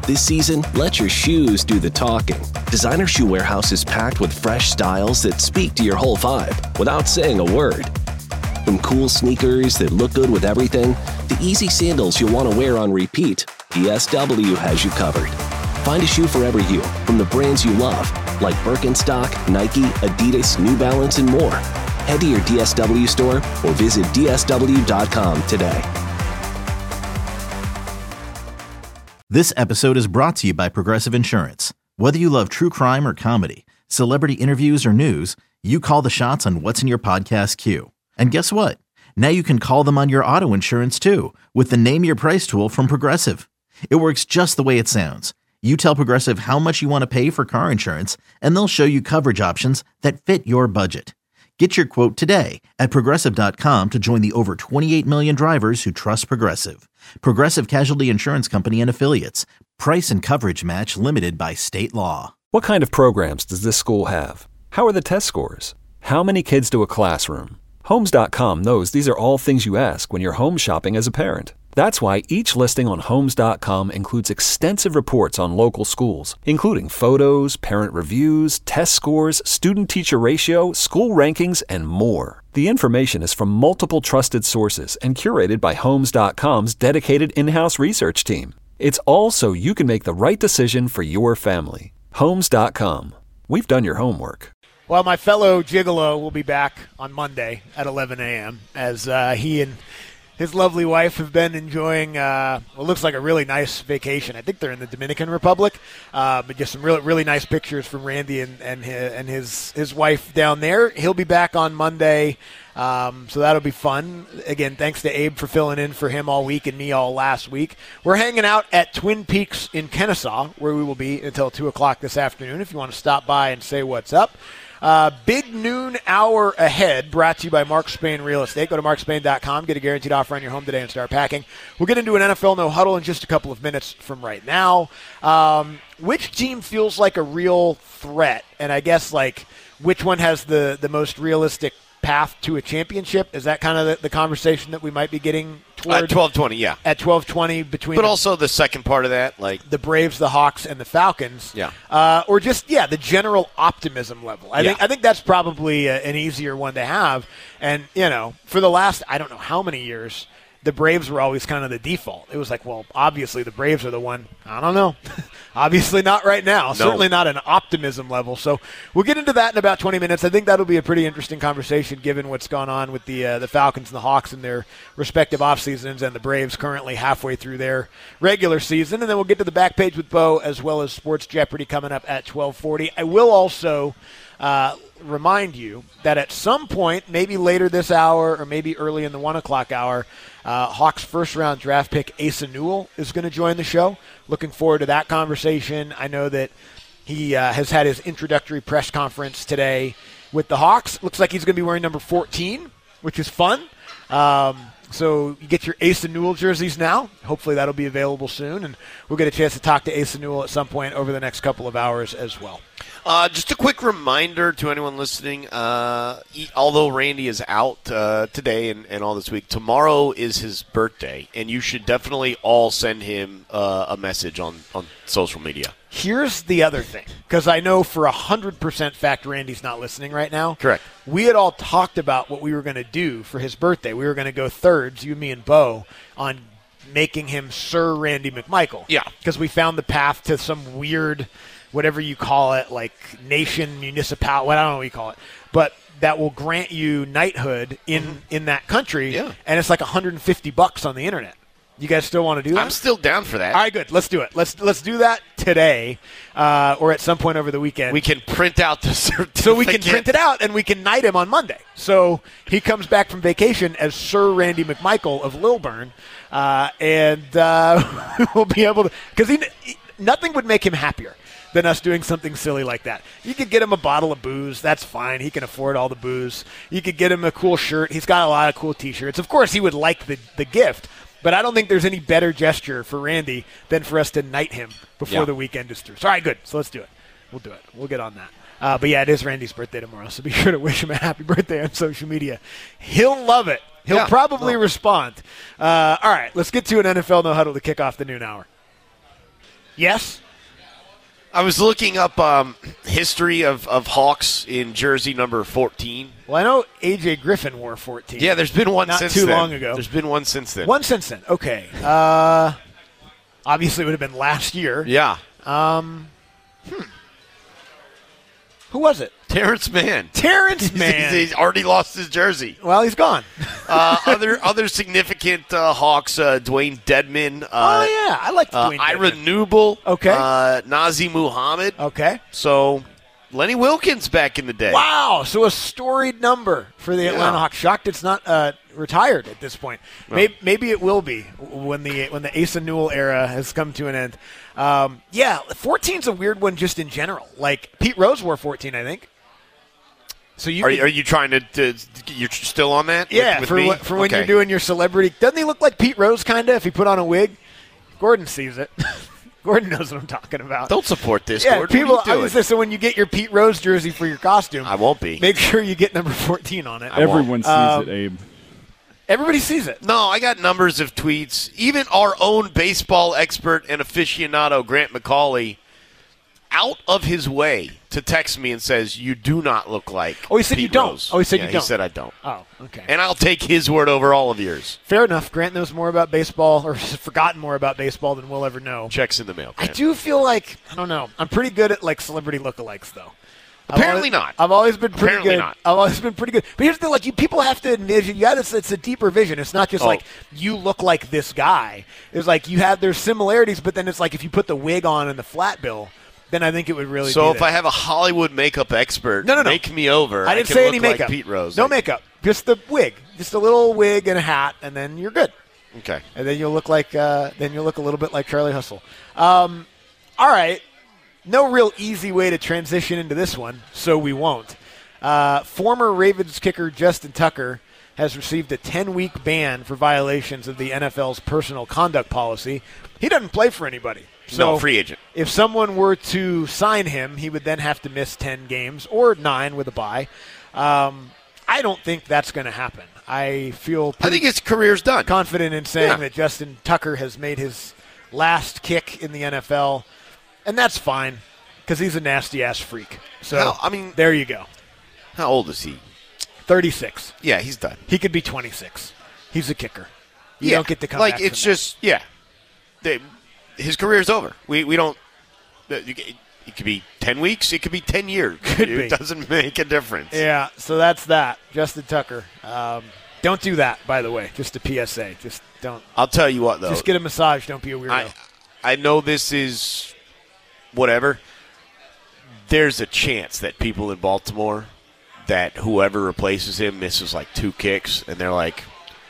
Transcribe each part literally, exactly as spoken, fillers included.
This season, let your shoes do the talking. Designer Shoe Warehouse is packed with fresh styles that speak to your whole vibe without saying a word. From cool sneakers that look good with everything, to easy sandals you'll want to wear on repeat, D S W has you covered. Find a shoe for every you, from the brands you love, like Birkenstock, Nike, Adidas, New Balance, and more. Head to your D S W store or visit D S W dot com today. This episode is brought to you by Progressive Insurance. Whether you love true crime or comedy, celebrity interviews or news, you call the shots on what's in your podcast queue. And guess what? Now you can call them on your auto insurance too with the Name Your Price tool from Progressive. It works just the way it sounds. You tell Progressive how much you want to pay for car insurance, and they'll show you coverage options that fit your budget. Get your quote today at Progressive dot com to join the over twenty-eight million drivers who trust Progressive. Progressive Casualty Insurance Company and Affiliates. Price and coverage match limited by state law. What kind of programs does this school have? How are the test scores? How many kids do a classroom? Homes dot com knows these are all things you ask when you're home shopping as a parent. That's why each listing on Homes dot com includes extensive reports on local schools, including photos, parent reviews, test scores, student-teacher ratio, school rankings, and more. The information is from multiple trusted sources and curated by Homes dot com's dedicated in-house research team. It's all so you can make the right decision for your family. Homes dot com. We've done your homework. Well, my fellow gigolo will be back on Monday at eleven a.m. as uh, he and his lovely wife have been enjoying uh, what looks like a really nice vacation. I think they're in the Dominican Republic, uh, but just some really really nice pictures from Randy and and his, and his his wife down there. He'll be back on Monday, um, so that'll be fun. Again, thanks to Abe for filling in for him all week and me all last week. We're hanging out at Twin Peaks in Kennesaw, where we will be until two o'clock this afternoon if you want to stop by and say what's up. Uh, big noon hour ahead, brought to you by Mark Spain Real Estate. Go to mark spain dot com, get a guaranteed offer on your home today and start packing. We'll get into an N F L No Huddle in just a couple of minutes from right now. Um, which team feels like a real threat? And I guess, like, which one has the, the most realistic path to a championship? Is that kind of the, the conversation that we might be getting toward? At twelve twenty, yeah. At twelve twenty between But the, also the second part of that, like the Braves, the Hawks, and the Falcons. Yeah. Uh, or just, yeah, the general optimism level. I yeah. think I think that's probably a, an easier one to have. And, you know, for the last, I don't know how many years, the Braves were always kind of the default. It was like, well, obviously the Braves are the one. I don't know. Obviously not right now. No. Certainly not an optimism level. So we'll get into that in about twenty minutes. I think that'll be a pretty interesting conversation given what's gone on with the uh, the Falcons and the Hawks in their respective off seasons, and the Braves currently halfway through their regular season. And then we'll get to the back page with Bo, as well as Sports Jeopardy coming up at twelve forty. I will also uh, remind you that at some point, maybe later this hour or maybe early in the one o'clock hour, uh, Hawks first-round draft pick Asa Newell is going to join the show. Looking forward to that conversation. I know that he uh, has had his introductory press conference today with the Hawks. Looks like he's going to be wearing number fourteen, which is fun. Um, so you get your Asa Newell jerseys now. Hopefully that'll be available soon, and we'll get a chance to talk to Asa Newell at some point over the next couple of hours as well. Uh, just a quick reminder to anyone listening, uh, he, although Randy is out uh, today and, and all this week, tomorrow is his birthday, and you should definitely all send him uh, a message on, on social media. Here's the other thing, because I know for a one hundred percent fact Randy's not listening right now. Correct. We had all talked about what we were going to do for his birthday. We were going to go thirds, you, me, and Bo, on making him Sir Randy McMichael. Yeah. Because we found the path to some weird, whatever you call it, like nation, municipal, what I don't know what you call it, but that will grant you knighthood in, mm-hmm. in that country. Yeah. And it's like one hundred fifty bucks on the internet. You guys still want to do that? I'm still down for that. All right, good. Let's do it. Let's let's do that today, uh, or at some point over the weekend. We can print out the certificate. So we can print it out, and we can knight him on Monday. So he comes back from vacation as Sir Randy McMichael of Lilburn, uh, and uh, we'll be able to – because he, he, nothing would make him happier than us doing something silly like that. You could get him a bottle of booze. That's fine. He can afford all the booze. You could get him a cool shirt. He's got a lot of cool T-shirts. Of course, he would like the, the gift. But I don't think there's any better gesture for Randy than for us to knight him before yeah. the weekend is through. So, all right, good. So let's do it. We'll do it. We'll get on that. Uh, but, yeah, it is Randy's birthday tomorrow, so be sure to wish him a happy birthday on social media. He'll love it. He'll yeah, probably no. respond. Uh, all right, let's get to an N F L No Huddle to kick off the noon hour. Yes. I was looking up um, history of, of Hawks in jersey number fourteen. Well, I know A J Griffin wore fourteen. Yeah, there's been one Not since too then. long ago. There's been one since then. One since then. Okay. Uh, obviously, it would have been last year. Yeah. Who was it? Terrence Mann. Terrence Mann. He's already lost his jersey. Well, he's gone. uh, other other significant uh, Hawks, uh, Dwayne Dedman. Uh, oh, yeah. I like uh, Dwayne Ira Dedman. Newble. Okay. Uh, Nazi Muhammad. Okay. So, Lenny Wilkins back in the day. Wow. So a storied number for the Atlanta Yeah. Hawks. Shocked it's not uh, retired at this point. Maybe, maybe it will be when the when the Asa Newell era has come to an end. Um, yeah, fourteen's a weird one just in general. Like, Pete Rose wore fourteen, I think. So you Are, could- you- are you trying to, to? You're still on that? Yeah, with, with for, me? what, for when Okay. you're doing your celebrity. Doesn't he look like Pete Rose, kind of, if he put on a wig? Gordon sees it. Gordon knows what I'm talking about. Don't support this. yeah, Gordon. people. What are I you was doing? just, so when you get your Pete Rose jersey for your costume, I won't be. make sure you get number fourteen on it. I won't. Everyone sees Um, it, Abe. Everybody sees it. No, I got numbers of tweets. Even our own baseball expert and aficionado, Grant McCauley, out of his way to text me and says, "You do not look like." Oh, he said Pete you don't. Rose." Oh, he said Yeah, you don't. He said I don't. Oh, okay. And I'll take his word over all of yours. Fair enough. Grant knows more about baseball, or has forgotten more about baseball than we'll ever know. Checks in the mail. I Grant. do feel like, I don't know, I'm pretty good at, like, celebrity lookalikes, though. I've Apparently always- not. I've always been pretty Apparently good. not. I've always been pretty good. But here's the thing, like, you people have to envision, you gotta, it's a deeper vision. It's not just Oh. like, you look like this guy. It's like, you have, there's similarities, but then it's like, if you put the wig on and the flat bill, then I think it would really So be if that. I have a Hollywood makeup expert No, no, no. make me over, I didn't can say look any like makeup. Pete Rose. No I- makeup. Just the wig. Just a little wig and a hat, and then you're good. Okay. And then you'll look like uh, then you'll look a little bit like Charlie Hustle. Um, all right, no real easy way to transition into this one, so we won't. Uh, former Ravens kicker Justin Tucker has received a ten-week ban for violations of the N F L's personal conduct policy. He doesn't play for anybody. So No, free agent. If someone were to sign him, he would then have to miss ten games or nine with a bye. Um, I don't think that's going to happen. I feel I pretty think his career's done. confident in saying Yeah. that Justin Tucker has made his last kick in the N F L, and that's fine because he's a nasty-ass freak. So, Hell, I mean- there you go. How old is he? thirty-six. Yeah, he's done. He could be twenty-six. He's a kicker. You yeah. don't get to come like back it's from that. just yeah. They, his career's over. We we don't. It, it could be ten weeks. It could be ten years. Could it be. doesn't make a difference. Yeah, so that's that. Justin Tucker. Um, don't do that, by the way. Just a P S A. Just don't. I'll tell you what though. Just get a massage. Don't be a weirdo. I I know this is whatever. There's a chance that people in Baltimore, that whoever replaces him misses like two kicks, and they're like,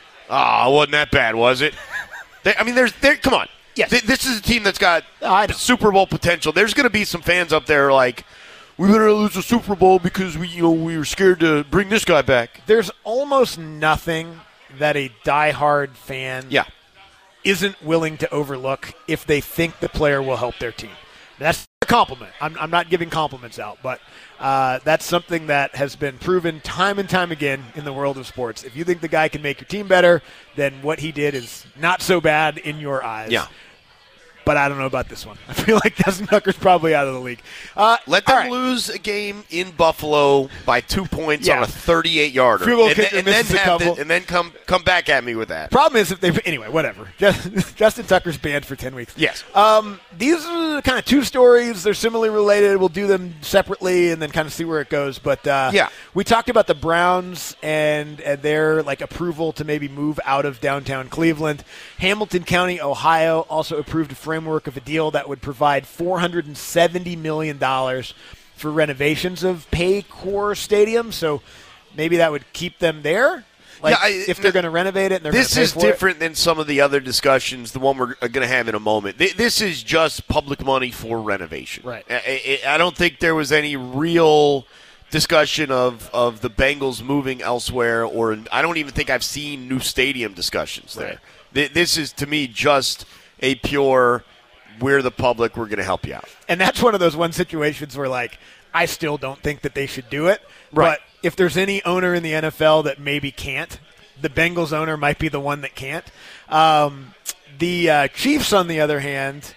"Oh, wasn't that bad, was it?" they, I mean, there's there. Come on, Yes. Th- this is a team that's got Oh, I know. Super Bowl potential. There's going to be some fans up there like, "We better lose the Super Bowl because we, you know, we were scared to bring this guy back." There's almost nothing that a diehard fan Yeah, isn't willing to overlook if they think the player will help their team. That's a compliment. I'm, I'm not giving compliments out, but uh, that's something that has been proven time and time again in the world of sports. If you think the guy can make your team better, then what he did is not so bad in your eyes. yeah. But I don't know about this one. I feel like Justin Tucker's probably out of the league. Uh, Let them all right. lose a game in Buffalo by two points Yeah. on a thirty-eight yarder, Field goal and, kicker then, and then misses a have couple. the, and then come come back at me with that. Problem is if they anyway, whatever. Justin Tucker's banned for ten weeks. Yes. Um, these are kind of two stories. They're similarly related. We'll do them separately and then kind of see where it goes. But uh, Yeah. we talked about the Browns and, and their like approval to maybe move out of downtown Cleveland. Hamilton County, Ohio, also approved a framework of a deal that would provide four hundred seventy million dollars for renovations of Paycor Stadium. So maybe that would keep them there. Like Yeah, I- if they're going to renovate it, and they're This gonna pay is for it. different than some of the other discussions, the one we're going to have in a moment. Th- This is just public money for renovation. Right. I, I I don't think there was any real discussion of, of the Bengals moving elsewhere, or I don't even think I've seen new stadium discussions there. Right. Th- This is, to me, just a pure, we're the public, we're going to help you out. And that's one of those one situations where, like, I still don't think that they should do it. Right. But if there's any owner in the N F L that maybe can't, the Bengals owner might be the one that can't. Um, the uh, Chiefs, on the other hand,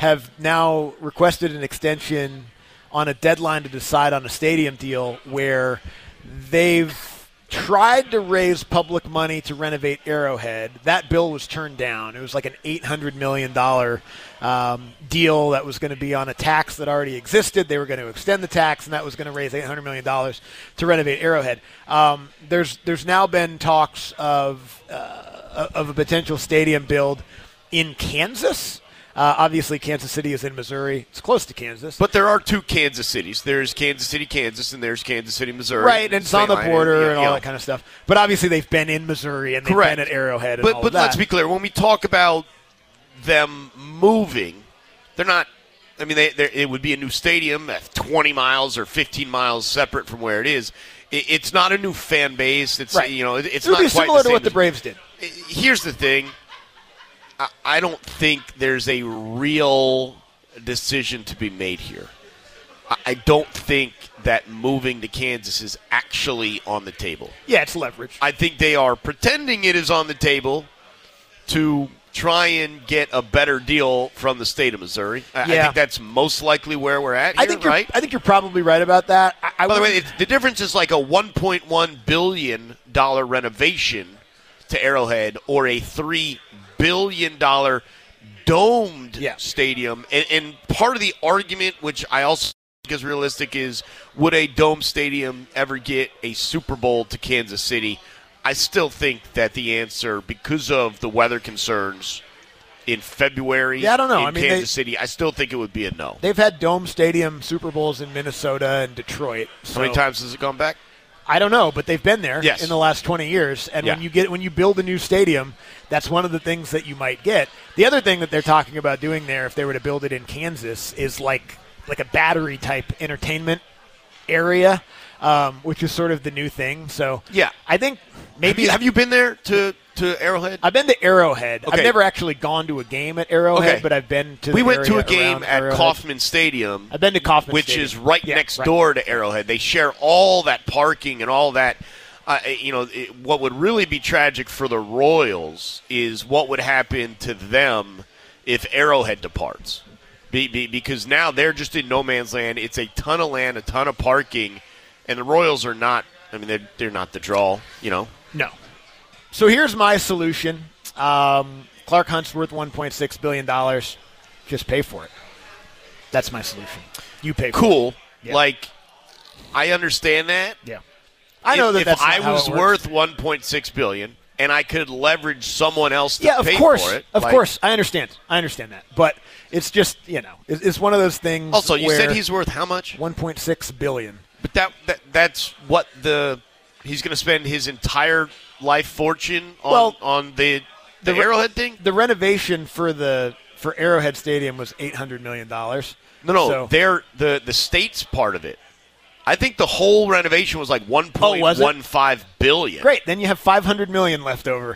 have now requested an extension on a deadline to decide on a stadium deal where they've tried to raise public money to renovate Arrowhead. That bill was turned down. It was like an eight hundred million dollars um, deal that was going to be on a tax that already existed. They were going to extend the tax, and that was going to raise eight hundred million dollars to renovate Arrowhead. Um, there's there's now been talks of uh, of a potential stadium build in Kansas. Uh, obviously, Kansas City is in Missouri. It's close to Kansas. But there are two Kansas cities. There's Kansas City, Kansas, and there's Kansas City, Missouri. Right, and it's on the border and, and all yeah. that kind of stuff. But obviously, they've been in Missouri and they've Correct. been at Arrowhead and but, all but of that. let's be clear. When we talk about them moving, they're not – I mean, they, it would be a new stadium at twenty miles or fifteen miles separate from where it is. It, it's not a new fan base. It's, right. you know, it, it's it would not be quite similar the to same what the as- Braves did. Here's the thing. I don't think there's a real decision to be made here. I don't think that moving to Kansas is actually on the table. Yeah, it's leverage. I think they are pretending it is on the table to try and get a better deal from the state of Missouri. I, Yeah. I think that's most likely where we're at here, I think you're, right? I think you're probably right about that. I, I By the way, wouldn't- it's, the difference is like a one point one billion dollars renovation to Arrowhead or a three billion dollars domed Yeah. stadium. And, and part of the argument, which I also think is realistic, is would a dome stadium ever get a Super Bowl to Kansas City? I still think that the answer, because of the weather concerns in February Yeah, I don't know. in I mean, Kansas they- City, I still think it would be a no. they've had dome stadium Super Bowls in Minnesota and Detroit. So How many times has it gone back? I don't know, but they've been there Yes. in the last twenty years. And Yeah. when you get when you build a new stadium, that's one of the things that you might get. The other thing that they're talking about doing there, if they were to build it in Kansas, is like like a battery type entertainment area, um, which is sort of the new thing. So Yeah. I think maybe Have you, have you been there to, to Arrowhead? I've been to Arrowhead. Okay. I've never actually gone to a game at Arrowhead, Okay. but I've been to. We the went to a area game around at Arrowhead. Kauffman Stadium. I've been to Kauffman which Stadium. is right Yeah, next right. door to Arrowhead. They share all that parking and all that. Uh, you know, it, what would really be tragic for the Royals is what would happen to them if Arrowhead departs. Be, be, because now they're just in no man's land. It's a ton of land, a ton of parking, and the Royals are not. I mean, they're they're not the draw. You know. No. So here's my solution. Um, Clark Hunt's worth one point six billion dollars. Just pay for it. That's my solution. You pay for it. Cool. Yeah. Like, I understand that. Yeah. I know if, that if that's not I how was it works. worth one point six billion dollars and I could leverage someone else to Yeah, of pay course. for it. Of like- course. I understand. I understand that. But it's just, you know, it's, it's one of those things. Also, you where said he's worth how much? one point six billion dollars. But that, that that's what the he's going to spend his entire life fortune on Well, on the the, the re- Arrowhead thing. The renovation for the for Arrowhead Stadium was eight hundred million dollars. No, no, So, they're the the state's part of it. I think the whole renovation was like one point one five billion. great. Then you have five hundred million dollars left over.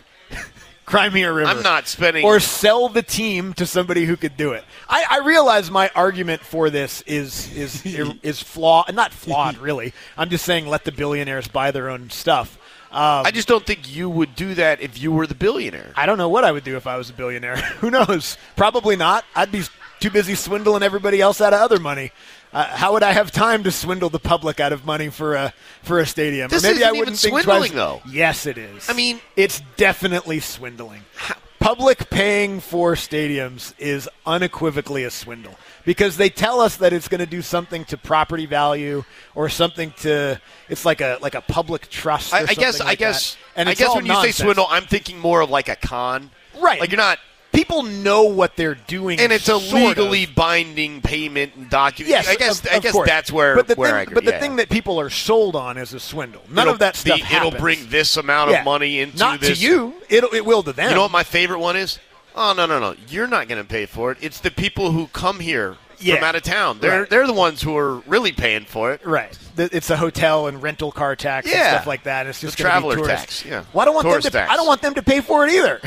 Crimea River. I'm not spending. Or sell the team to somebody who could do it. I, I realize my argument for this is is is flawed. Not flawed, really. I'm just saying let the billionaires buy their own stuff. Um, I just don't think you would do that if you were the billionaire. I don't know what I would do if I was a billionaire. Who knows? Probably not. I'd be too busy swindling everybody else out of other money. Uh, how would I have time to swindle the public out of money for a for a stadium? This or maybe isn't I even wouldn't think swindling, twice. though. Yes, it is. I mean- it's definitely swindling. Public paying for stadiums is unequivocally a swindle because they tell us that it's going to do something to property value or something to it's like a like a public trust. Or I, I guess. something I like guess. that. And I it's guess all when you nonsense. say swindle, I'm thinking more of like a con. Right? Like you're not. People know what they're doing, And it's a sort of. legally binding payment and document. Yes, I guess. of, I of guess course. that's where But the where thing, I agree. but the yeah. thing that people are sold on is a swindle. None It'll- of that stuff the, happens. It'll bring this amount Yeah. of money into Not this. to you. It'll, it will to them. You know what my favorite one is? Oh no no no! You're not going to pay for it. It's the people who come here Yeah. from out of town. They're Right. they're the ones who are really paying for it. Right. The- It's a hotel and rental car tax and Yeah. stuff like that. It's just The gonna be traveler tourists. tax, yeah. Well, I don't want Tourist them to. tax. I don't want them to pay for it either.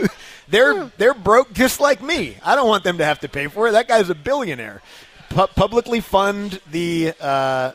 they're they're broke just like me. I don't want them to have to pay for it. That guy's a billionaire. Pu- publicly fund the uh, the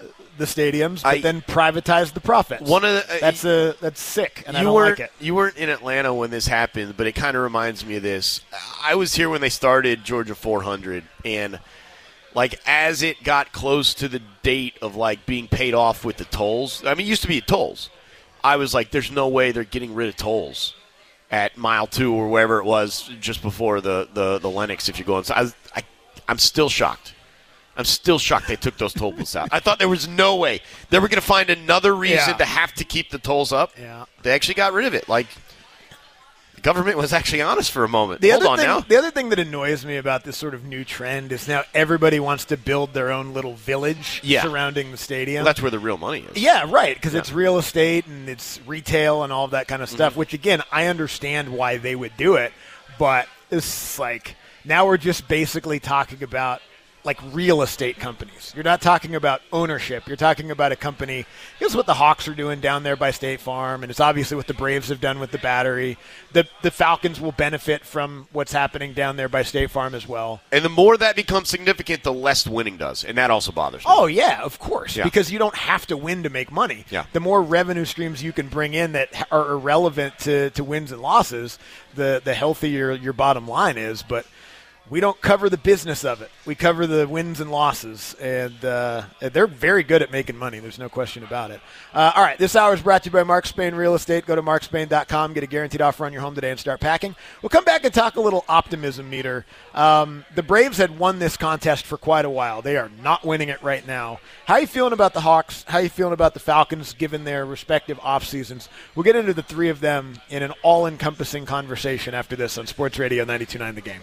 the stadiums, but I, then privatize the profits. One of the, uh, that's a that's sick, and I don't weren't, like it. You weren't in Atlanta when this happened, but it kind of reminds me of this. I was here when they started Georgia four hundred, and like as it got close to the date of like being paid off with the tolls. I mean, it used to be tolls. I was like, there's no way they're getting rid of tolls at mile two or wherever it was just before the, the, the Lennox if you go inside. I, was, I, I'm still shocked. I'm still shocked they took those toll booths out. I thought there was no way. They were going to find another reason yeah. to have to keep the tolls up. Yeah. They actually got rid of it. Like, the government was actually honest for a moment. The Hold other on thing, now. The other thing that annoys me about this sort of new trend is now everybody wants to build their own little village yeah. surrounding the stadium. Well, that's where the real money is. Yeah, right, because yeah. it's real estate and it's retail and all of that kind of stuff, mm-hmm. which, again, I understand why they would do it, but it's like now we're just basically talking about like real estate companies. You're not talking about ownership. You're talking about a company. Here's what the Hawks are doing down there by State Farm, and it's obviously what the Braves have done with the Battery. The the Falcons will benefit from what's happening down there by State Farm as well. And the more that becomes significant, the less winning does, and that also bothers me. Oh, yeah, of course, yeah. because you don't have to win to make money. Yeah. The more revenue streams you can bring in that are irrelevant to, to wins and losses, the, the healthier your bottom line is, but we don't cover the business of it. We cover the wins and losses, and uh, they're very good at making money. There's no question about it. Uh, all right, this hour is brought to you by Mark Spain Real Estate. Go to mark spain dot com, get a guaranteed offer on your home today, and start packing. We'll come back and talk a little optimism meter. Um, the Braves had won this contest for quite a while. They are not winning it right now. How are you feeling about the Hawks? How are you feeling about the Falcons, given their respective off seasons? We'll get into the three of them in an all-encompassing conversation after this on Sports Radio ninety-two point nine The Game.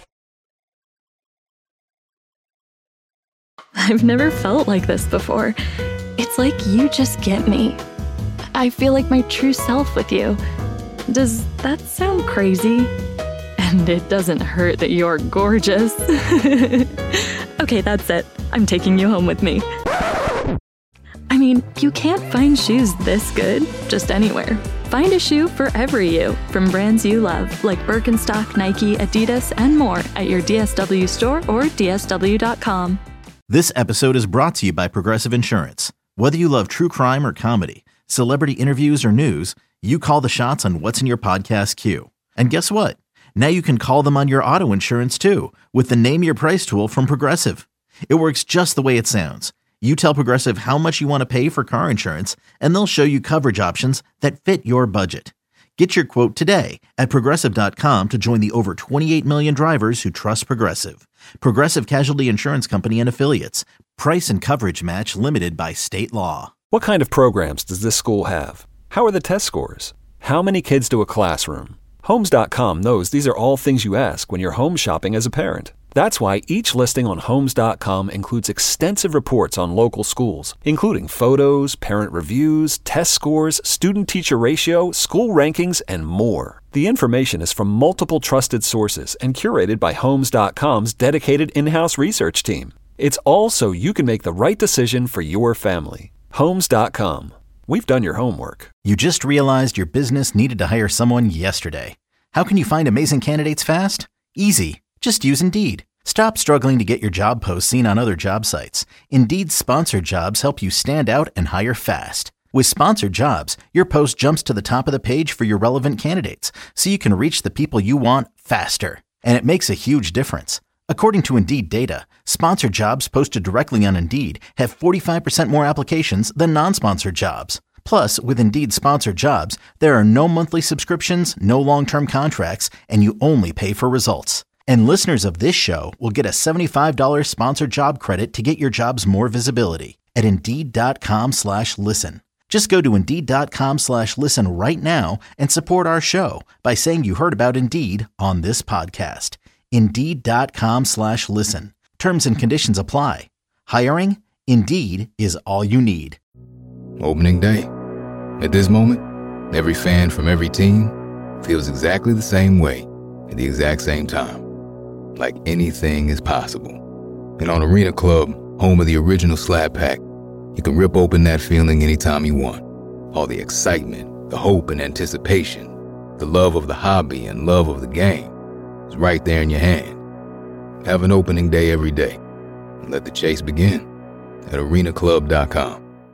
I've never felt like this before. It's like you just get me. I feel like my true self with you. Does that sound crazy? And it doesn't hurt that you're gorgeous. Okay, that's it. I'm taking you home with me. I mean, you can't find shoes this good just anywhere. Find a shoe for every you from brands you love, like Birkenstock, Nike, Adidas, and more at your D S W store or D S W dot com. This episode is brought to you by Progressive Insurance. Whether you love true crime or comedy, celebrity interviews or news, you call the shots on what's in your podcast queue. And guess what? Now you can call them on your auto insurance too with the Name Your Price tool from Progressive. It works just the way it sounds. You tell Progressive how much you want to pay for car insurance, and they'll show you coverage options that fit your budget. Get your quote today at progressive dot com to join the over twenty-eight million drivers who trust Progressive. Progressive Casualty Insurance Company and Affiliates. Price and coverage match limited by state law. What kind of programs does this school have? How are the test scores? How many kids do a classroom? Homes dot com knows these are all things you ask when you're home shopping as a parent. That's why each listing on Homes dot com includes extensive reports on local schools, including photos, parent reviews, test scores, student-teacher ratio, school rankings, and more. The information is from multiple trusted sources and curated by Homes dot com's dedicated in-house research team. It's all so you can make the right decision for your family. Homes dot com. We've done your homework. You just realized your business needed to hire someone yesterday. How can you find amazing candidates fast? Easy. Just use Indeed. Stop struggling to get your job posts seen on other job sites. Indeed's sponsored jobs help you stand out and hire fast. With sponsored jobs, your post jumps to the top of the page for your relevant candidates, so you can reach the people you want faster. And it makes a huge difference. According to Indeed data, sponsored jobs posted directly on Indeed have forty-five percent more applications than non-sponsored jobs. Plus, with Indeed sponsored jobs, there are no monthly subscriptions, no long-term contracts, and you only pay for results. And listeners of this show will get a seventy-five dollars sponsored job credit to get your jobs more visibility at Indeed dot com slash listen. Just go to Indeed dot com slash listen right now and support our show by saying you heard about Indeed on this podcast. Indeed dot com slash listen. Terms and conditions apply. Hiring? Indeed is all you need. Opening day. At this moment, every fan from every team feels exactly the same way at the exact same time. Like anything is possible. And on Arena Club, home of the original Slab Pack, you can rip open that feeling anytime you want. All the excitement, the hope and anticipation, the love of the hobby and love of the game is right there in your hand. Have an opening day every day. And let the chase begin at arena club dot com.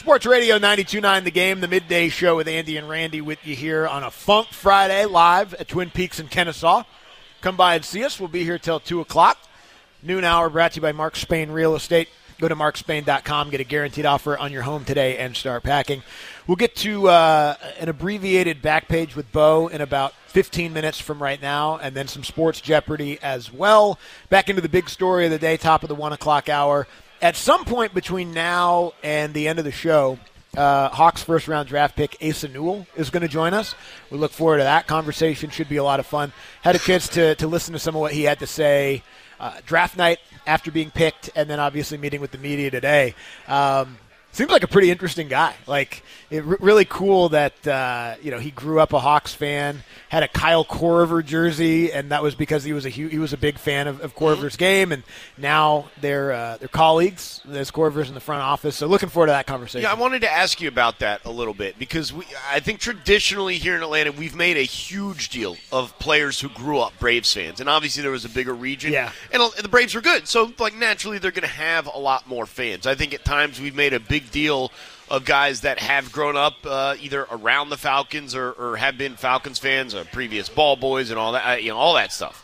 Sports Radio ninety-two point nine The Game, the midday show with Andy and Randy with you here on a Funk Friday live at Twin Peaks in Kennesaw. Come by and see us. We'll be here till two o'clock. Noon hour brought to you by Mark Spain Real Estate. Go to mark spain dot com, get a guaranteed offer on your home today, and start packing. We'll get to uh, an abbreviated back page with Bo in about fifteen minutes from right now, and then some Sports Jeopardy as well. Back into the big story of the day, top of the one o'clock hour. At some point between now and the end of the show, uh, Hawks first-round draft pick Asa Newell is going to join us. We look forward to that conversation. Should be a lot of fun. Had a chance to, to listen to some of what he had to say uh, draft night after being picked, and then obviously meeting with the media today. Um, seems like a pretty interesting guy. Like, it r- really cool that uh, you know he grew up a Hawks fan, had a Kyle Korver jersey, and that was because he was a hu- he was a big fan of, of Korver's game, and now they're uh, they're colleagues. There's Korver's in the front office, so looking forward to that conversation. Yeah, I wanted to ask you about that a little bit because we, I think traditionally here in Atlanta we've made a huge deal of players who grew up Braves fans, and obviously there was a bigger region, yeah. and the Braves were good, so like naturally they're going to have a lot more fans. I think at times we've made a big deal of guys that have grown up uh, either around the Falcons or, or have been Falcons fans or previous ball boys and all that, uh, you know, all that stuff.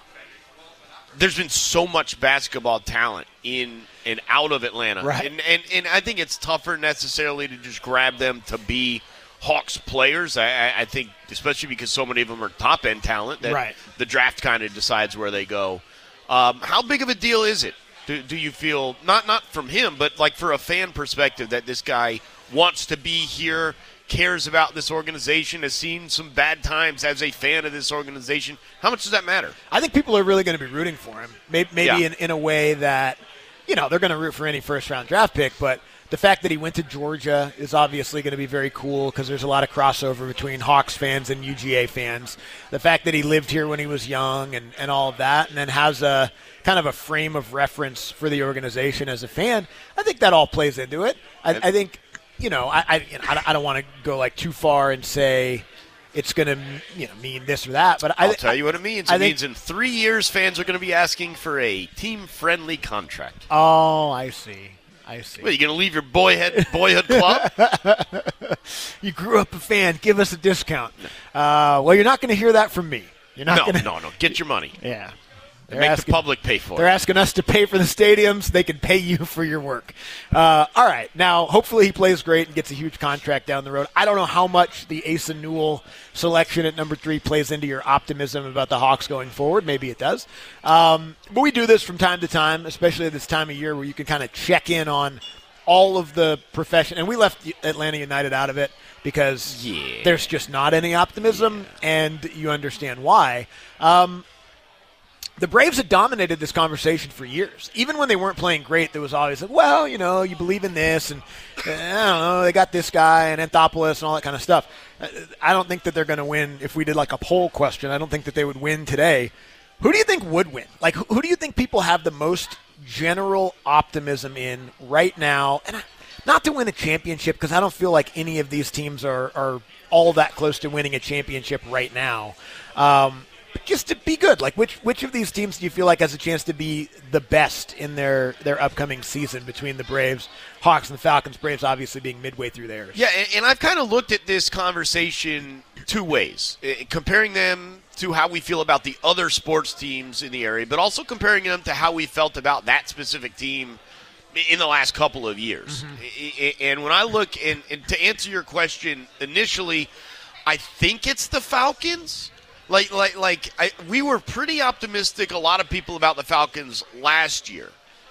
There's been so much basketball talent in and out of Atlanta, right. and, and and I think it's tougher necessarily to just grab them to be Hawks players. I, I think, especially because so many of them are top end talent, that right. the draft kind of decides where they go. Um, how big of a deal is it? Do, do you feel, not not from him, but like for a fan perspective, that this guy wants to be here, cares about this organization, has seen some bad times as a fan of this organization? How much does that matter? I think people are really going to be rooting for him, maybe, maybe yeah. in, in a way that, you know, they're going to root for any first-round draft pick, but the fact that he went to Georgia is obviously going to be very cool because there's a lot of crossover between Hawks fans and U G A fans. The fact that he lived here when he was young and, and all of that, and then has a kind of a frame of reference for the organization as a fan, I think that all plays into it. I, I think, you know, I I, you know, I don't want to go like too far and say it's going to, you know, mean this or that, but I, I'll tell you what it means. It I means think, in three years, fans are going to be asking for a team-friendly contract. Oh, I see. I see. What, you going to leave your boyhood boyhood club? You grew up a fan. Give us a discount. Uh, well, you're not going to hear that from me. You're not no, gonna, no, no. Get your money. Yeah. And make asking, the public pay for they're it. They're asking us to pay for the stadiums. They can pay you for your work. Uh, all right. Now, hopefully he plays great and gets a huge contract down the road. I don't know how much the Asa Newell selection at number three plays into your optimism about the Hawks going forward. Maybe it does. Um, but we do this from time to time, especially at this time of year where you can kind of check in on all of the profession. And we left Atlanta United out of it because yeah. there's just not any optimism, yeah. and you understand why. Um, The Braves had dominated this conversation for years. Even when they weren't playing great, there was always like, well, you know, you believe in this, and I don't know, they got this guy and Anthopoulos and all that kind of stuff. I don't think that they're going to win. If we did like a poll question, I don't think that they would win today. Who do you think would win? Like, who do you think people have the most general optimism in right now? And not to win a championship, because I don't feel like any of these teams are, are all that close to winning a championship right now. Um But just to be good, like which which of these teams do you feel like has a chance to be the best in their, their upcoming season between the Braves, Hawks, and the Falcons? Braves obviously being midway through theirs. Yeah, and, and I've kind of looked at this conversation two ways, uh, comparing them to how we feel about the other sports teams in the area, but also comparing them to how we felt about that specific team in the last couple of years. Mm-hmm. And when I look, and, and to answer your question initially, I think it's the Falcons. Like, like, like, I, we were pretty optimistic, a lot of people, about the Falcons last year.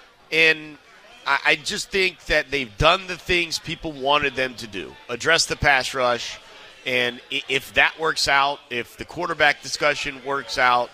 And I, I just think that they've done the things people wanted them to do. Address the pass rush. And if that works out, if the quarterback discussion works out,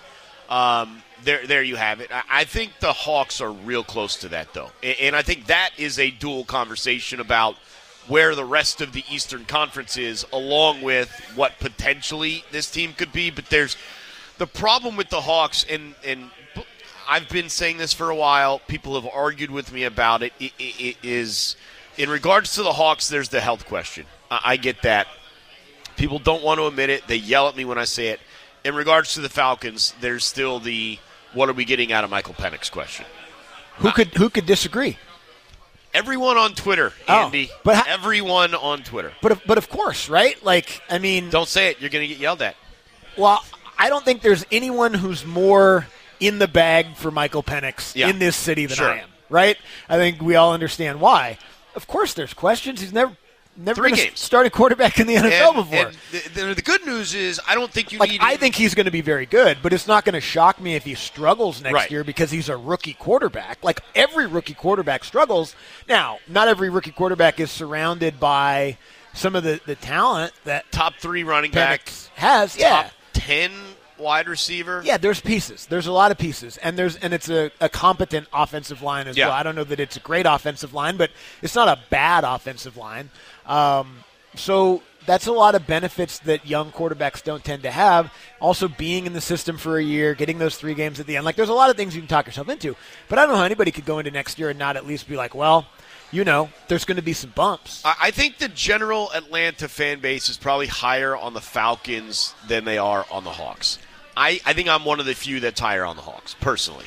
um, there there you have it. I, I think the Hawks are real close to that, though. And, and I think that is a dual conversation about where the rest of the Eastern Conference is, along with what potentially this team could be. But there's the problem with the Hawks, and, and I've been saying this for a while. People have argued with me about it. It, it, it is, in regards to the Hawks, there's the health question. I, I get that. People don't want to admit it. They yell at me when I say it. In regards to the Falcons, there's still the what are we getting out of Michael Penix question. Who could who could disagree? Everyone on Twitter, Oh, Andy. but ha- Everyone on Twitter. But of, but of course, right? Like, I mean, Don't say it. You're going to get yelled at. well, I don't think there's anyone who's more in the bag for Michael Penix Yeah. in this city than Sure. I am, right? I think we all understand why. Of course, there's questions. He's never never Three been a games. starting quarterback in the N F L And, before. and the, the, the good news is I don't think you Like, need I think he's going to be very good, but it's not going to shock me if he struggles next Right. year because he's a rookie quarterback. Like, every rookie quarterback struggles. Now, not every rookie quarterback is surrounded by some of the, the talent that top three running back, Penix has. Yeah. top ten wide receiver. Yeah, there's pieces. There's a lot of pieces, and there's and it's a, a competent offensive line as Yeah. well. I don't know that it's a great offensive line, but it's not a bad offensive line. Um, so that's a lot of benefits that young quarterbacks don't tend to have. Also, being in the system for a year, getting those three games at the end. Like, there's a lot of things you can talk yourself into. But I don't know how anybody could go into next year and not at least be like, well, you know, there's going to be some bumps. I I think the general Atlanta fan base is probably higher on the Falcons than they are on the Hawks. I, I think I'm one of the few that's higher on the Hawks, personally.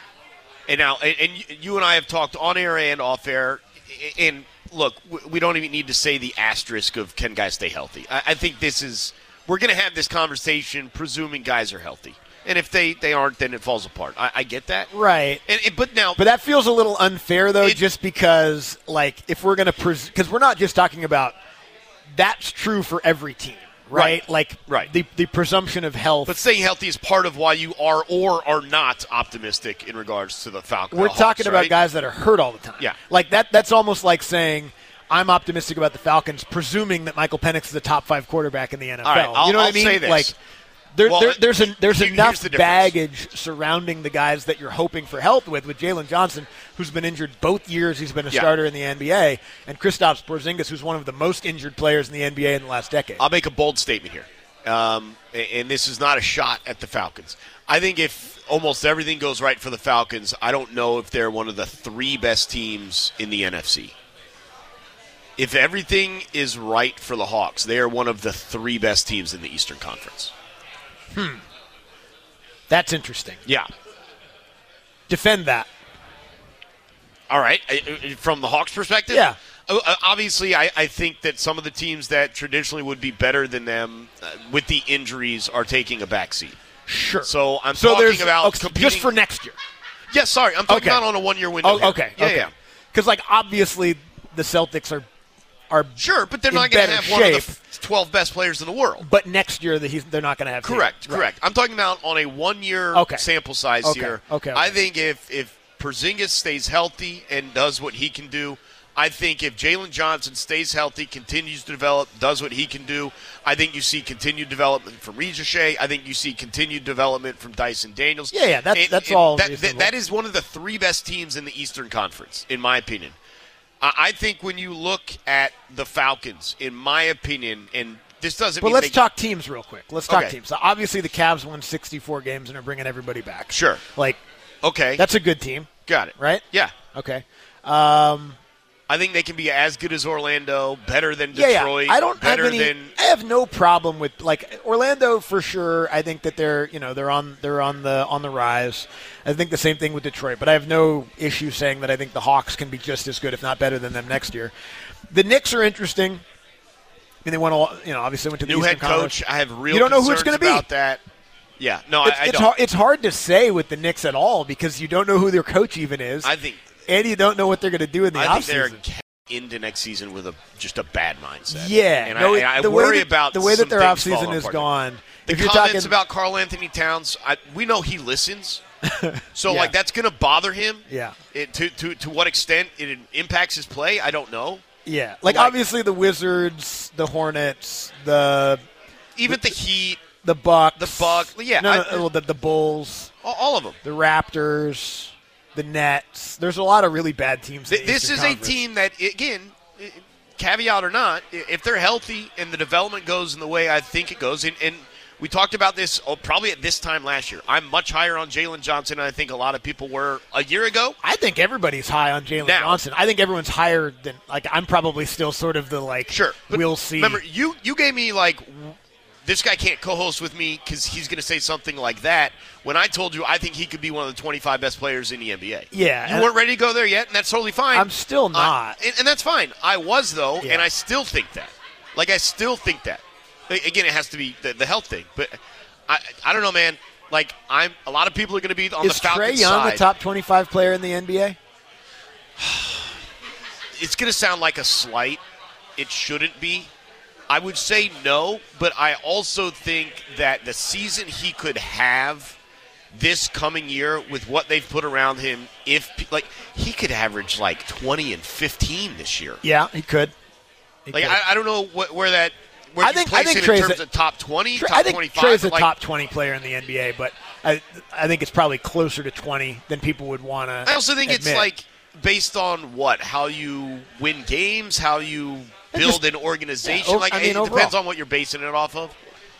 And now, and, and you and I have talked on air and off air, and look, we don't even need to say the asterisk of can guys stay healthy. I, I think this is, we're going to have this conversation presuming guys are healthy. And if they, they aren't, then it falls apart. I, I get that. Right. And, and But now. But that feels a little unfair, though, It- just because, like, if we're going to – because we're not just talking about – that's true for every team, right? Right. Like, Right. The, the presumption of health. But staying healthy is part of why you are or are not optimistic in regards to the Falcons. we're talking about guys that are hurt all the time. Yeah. Like, that. that's almost like saying I'm optimistic about the Falcons, presuming that Michael Penix is a top five quarterback in the N F L. All right, I'll- you know I'll what I mean? say this. Like, there, Well, there, there's a, there's here- enough here's the difference. baggage surrounding the guys that you're hoping for health with, with Jalen Johnson, who's been injured both years he's been a Yeah. starter in the N B A, and Kristaps Porzingis, who's one of the most injured players in the N B A in the last decade. I'll make a bold statement here, um, and and this is not a shot at the Falcons. I think if almost everything goes right for the Falcons, I don't know if they're one of the three best teams in the N F C. If everything is right for the Hawks, they are one of the three best teams in the Eastern Conference. That's interesting. Yeah. Defend that. All right. I- I- From the Hawks' perspective? Yeah. Uh, uh, Obviously, I, I think that some of the teams that traditionally would be better than them uh, with the injuries are taking a backseat. Sure. So I'm so talking there's, about okay, competing. just for next year. Yeah, sorry. I'm talking Okay. about on a one-year window. Oh, here. okay. Yeah, okay. yeah. Because, like, obviously the Celtics are are Sure, but they're in not going to better have one of the shape. f- twelve best players in the world. But next year, the, he's, they're not going to have. Correct, Right. correct. I'm talking about on a one-year Okay. sample size Okay, here. okay, okay. I think if if Porzingis stays healthy and does what he can do, I think if Jalen Johnson stays healthy, continues to develop, does what he can do, I think you see continued development from Regis Shea. I think you see continued development from Dyson Daniels. Yeah, yeah, that's- that's all That, that, reasonable. that is one of the three best teams in the Eastern Conference, in my opinion. I I think when you look at the Falcons, in my opinion, and this doesn't But mean let's they- talk teams real quick. Let's talk Okay. teams. So obviously, the Cavs won sixty-four games and are bringing everybody back. Sure. Like, Okay. that's a good team, Got it. right? Yeah. Okay. Um, I think they can be as good as Orlando, better than yeah, Detroit, yeah. I don't have better any. than I have no problem with like Orlando for sure. I think that they're you know they're on they're on the on the rise. I think the same thing with Detroit, but I have no issue saying that I think the Hawks can be just as good, if not better, than them next year. The Knicks are interesting. I mean, they won all. You know, obviously went to the new Eastern head Conference. coach. I have real You don't know who it's concerns gonna be. about that. Yeah, no, It's, I, I it's, don't. hard, it's hard to say with the Knicks at all because you don't know who their coach even is, I think and you don't know what they're going to do in the I think they're offseason. ca- into next season with a just a bad mindset. Yeah, and no, I, it- I the way worry that- about the way that some their things offseason falling is apart. gone. The if you're comments talking about Karl Anthony Towns, I, we know he listens, so Yeah. like that's going to bother him. Yeah. It, to to to what extent it impacts his play, I don't know. Yeah, like, Like- obviously the Wizards, the Hornets, the Even the Heat, the Bucks, The Bucks, yeah, no, no, I- well, the, the Bulls, all, all of them. the Raptors, the Nets. There's a lot of really bad teams. in Th- the This Eastern is a Conference. team that, again, i- caveat or not, i- if they're healthy and the development goes in the way I think it goes, and, and we talked about this oh, probably at this time last year. I'm much higher on Jalen Johnson than I think a lot of people were a year ago. I think everybody's high on Jalen Now- Johnson. I think everyone's higher than like I'm probably still sort of the like Sure. But we'll see. Remember, you, you gave me like w- this guy can't co-host with me because he's going to say something like that, when I told you I think he could be one of the twenty-five best players in the N B A. Yeah. You weren't ready to go there yet, and that's totally fine. I'm still not. Uh, and, and that's fine. I was, though, Yeah. and I still think that. Like, I still think that. Again, it has to be the, the health thing. But I I don't know, man. Like, I'm a lot of people are going to be on Is the Falcons Trae Young side. a top twenty-five player in the N B A? It's going to sound like a slight. It shouldn't be. I would say no, but I also think that the season he could have this coming year with what they've put around him, if like he could average like twenty and fifteen this year. Yeah, he could. He Like could. I, I don't know what, where that where I you think- place I think it in Trae's terms a- of top twenty, Tra- top I think twenty-five. Trae's a but, like, top twenty player in the N B A, but I I think it's probably closer to twenty than people would want to. I also think it's like based on what, how you win games, how you build just- an organization. yeah, o- like I mean, it overall. depends on what you're basing it off of.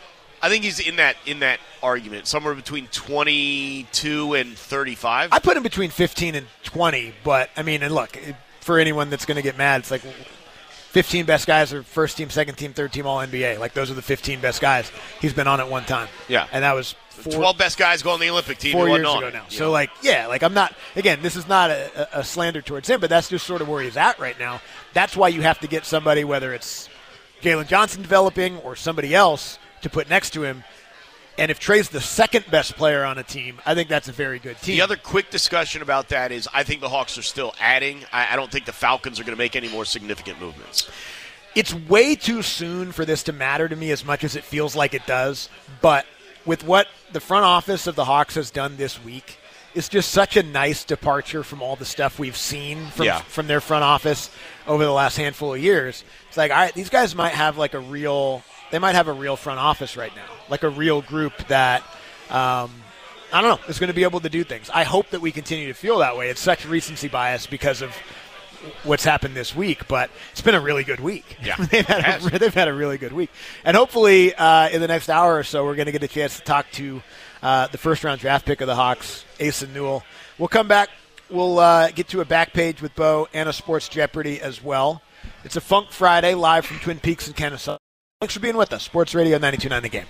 I think he's in that in that argument, somewhere between twenty-two and thirty-five. I put him between fifteen and twenty, but I mean, and look, for anyone that's going to get mad, it's like fifteen best guys are first team, second team, third team, all N B A. Like those are the fifteen best guys. He's been on it one time. Yeah. and that was four, twelve best guys go on the Olympic team. four he years wasn't ago on it, now. you So know? like, yeah, like I'm not. Again, this is not a, a slander towards him, but that's just sort of where he's at right now. That's why you have to get somebody, whether it's Jalen Johnson developing or somebody else, to put next to him. And if Trae's the second best player on a team, I think that's a very good team. The other quick discussion about that is I think the Hawks are still adding. I, I don't think the Falcons are going to make any more significant movements. It's way too soon for this to matter to me as much as it feels like it does. But with what the front office of the Hawks has done this week, it's just such a nice departure from all the stuff we've seen from, Yeah. from their front office over the last handful of years. It's like, all right, these guys might have like a real – they might have a real front office right now, like a real group that um, – I don't know, is going to be able to do things. I hope that we continue to feel that way. It's such recency bias because of what's happened this week, but it's been a really good week. Yeah, they've, had it has. a, they've had a really good week. And hopefully uh, in the next hour or so, we're going to get a chance to talk to uh, the first-round draft pick of the Hawks, Asa Newell. We'll come back. We'll uh, get to a back page with Bo and a Sports Jeopardy as well. It's a Funk Friday live from Twin Peaks in Kennesaw. Thanks for being with us. Sports Radio ninety-two point nine The Game.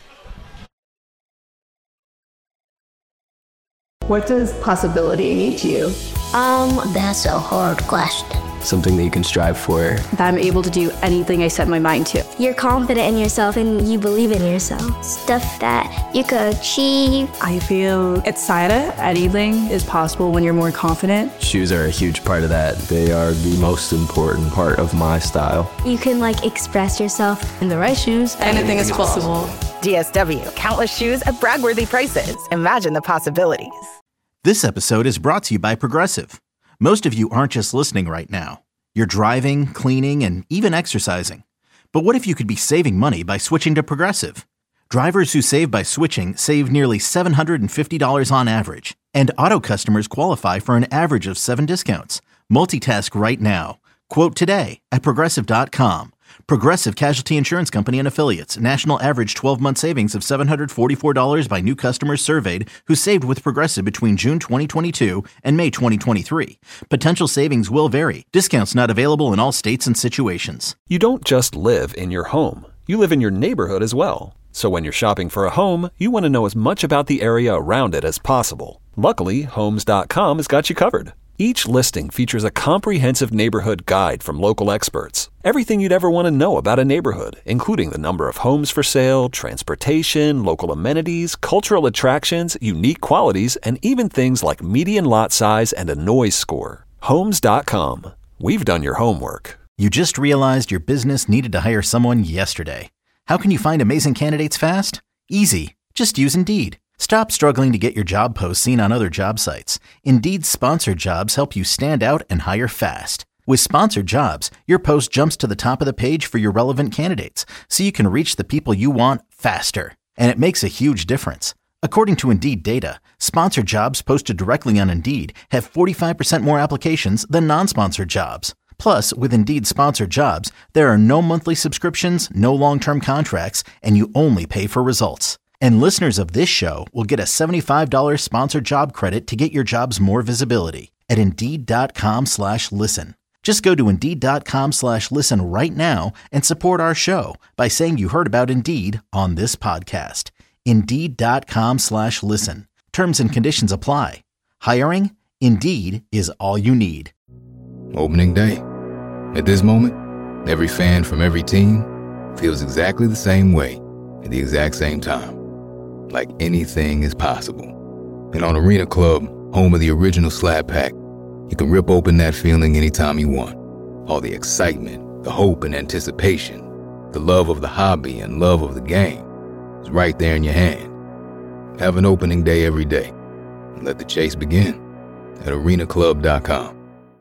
What does possibility mean to you? Um, that's a hard question. Something that you can strive for. That I'm able to do anything I set my mind to. You're confident in yourself and you believe in yourself. Stuff that you could achieve. I feel excited. Anything is possible when you're more confident. Shoes are a huge part of that. They are the most important part of my style. You can, like, express yourself. In the right shoes, anything is possible. D S W, countless shoes at brag-worthy prices. Imagine the possibilities. This episode is brought to you by Progressive. Most of you aren't just listening right now. You're driving, cleaning, and even exercising. But what if you could be saving money by switching to Progressive? Drivers who save by switching save nearly seven hundred fifty dollars on average. And auto customers qualify for an average of seven discounts. Multitask right now. Quote today at Progressive dot com. Progressive Casualty Insurance Company and Affiliates. National average twelve-month savings of seven hundred forty-four dollars by new customers surveyed who saved with Progressive between June twenty twenty-two and May twenty twenty-three. Potential savings will vary. Discounts not available in all states and situations. You don't just live in your home. You live in your neighborhood as well. So when you're shopping for a home, you want to know as much about the area around it as possible. Luckily, Homes dot com has got you covered. Each listing features a comprehensive neighborhood guide from local experts. Everything you'd ever want to know about a neighborhood, including the number of homes for sale, transportation, local amenities, cultural attractions, unique qualities, and even things like median lot size and a noise score. Homes dot com. We've done your homework. You just realized your business needed to hire someone yesterday. How can you find amazing candidates fast? Easy. Just use Indeed. Stop struggling to get your job posts seen on other job sites. Indeed's sponsored jobs help you stand out and hire fast. With sponsored jobs, your post jumps to the top of the page for your relevant candidates, so you can reach the people you want faster. And it makes a huge difference. According to Indeed data, sponsored jobs posted directly on Indeed have forty-five percent more applications than non-sponsored jobs. Plus, with Indeed sponsored jobs, there are no monthly subscriptions, no long-term contracts, and you only pay for results. And listeners of this show will get a seventy-five dollars sponsored job credit to get your jobs more visibility at Indeed.com slash listen. Just go to Indeed.com slash listen right now and support our show by saying you heard about Indeed on this podcast. Indeed.com slash listen. Terms and conditions apply. Hiring? Indeed is all you need. Opening day. At this moment, every fan from every team feels exactly the same way at the exact same time. Like anything is possible. And on Arena Club, home of the original Slab Pack, you can rip open that feeling anytime you want. All the excitement, the hope and anticipation, the love of the hobby and love of the game is right there in your hand. Have an opening day every day. And let the chase begin at arena club dot com.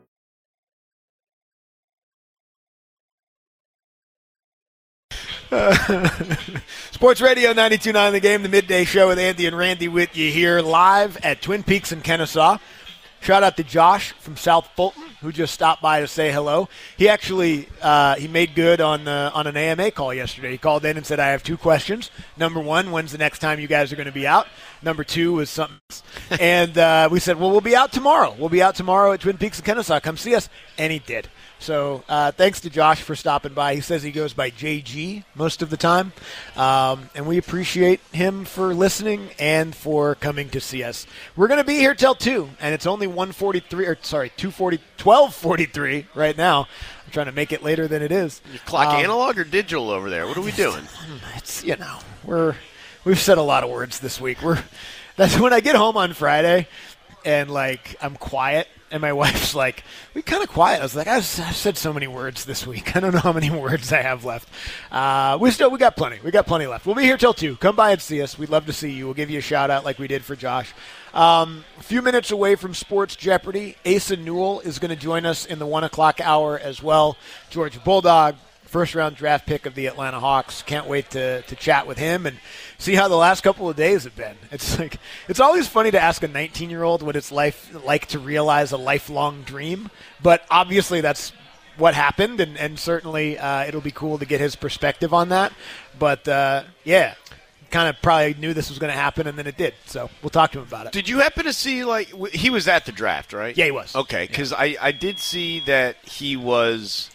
Uh, Sports Radio ninety-two point nine The Game, the midday show with Andy and Randy with you here live at Twin Peaks in Kennesaw. Shout out to Josh from South Fulton, who just stopped by to say hello. He actually uh, he made good on the, on an A M A call yesterday. He called in and said, I have two questions. Number one, when's the next time you guys are going to be out? Number two was something else. And uh, we said, well, we'll be out tomorrow. We'll be out tomorrow at Twin Peaks in Kennesaw. Come see us. And he did. So uh, thanks to Josh for stopping by. He says he goes by J G most of the time. Um, and we appreciate him for listening and for coming to see us. We're going to be here till two, and it's only one forty-three, or sorry, two forty, twelve forty-three right now. I'm trying to make it later than it is. Your clock um, analog or digital over there? What are we doing? It's, you know, we're, we've said a lot of words this week. We're That's when I get home on Friday and, like, I'm quiet. And my wife's like, we kind of quiet. I was like, I've, I've said so many words this week. I don't know how many words I have left. Uh, we still, we got plenty. We got plenty left. We'll be here till two. Come by and see us. We'd love to see you. We'll give you a shout out like we did for Josh. Um, a few minutes away from Sports Jeopardy, Asa Newell is going to join us in the one o'clock hour as well. Georgia Bulldog, first round draft pick of the Atlanta Hawks. Can't wait to, to chat with him and see how the last couple of days have been. It's like it's always funny to ask a nineteen-year-old what it's life like to realize a lifelong dream, but obviously that's what happened, and, and certainly uh, it'll be cool to get his perspective on that. But, uh, yeah, kind of probably knew this was going to happen, and then it did. So we'll talk to him about it. Did you happen to see, like, w- he was at the draft, right? Yeah, he was. Okay, because yeah. I, I did see that he was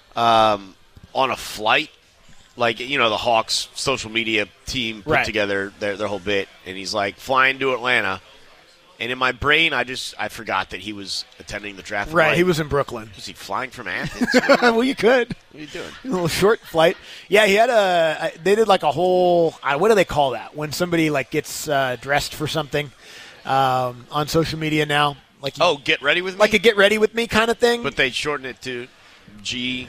um, on a flight. Like, you know, the Hawks social media team put right. together their, their whole bit, and he's, like, flying to Atlanta. And in my brain, I just I forgot that he was attending the draft. Right, like, he was in Brooklyn. Was he flying from Athens? Well, you could. What are you doing? A little short flight. Yeah, he had a – they did, like, a whole – what do they call that? When somebody, like, gets uh, dressed for something um, on social media now. Like Oh, get ready with me? Like a get ready with me kind of thing. But they shorten it to G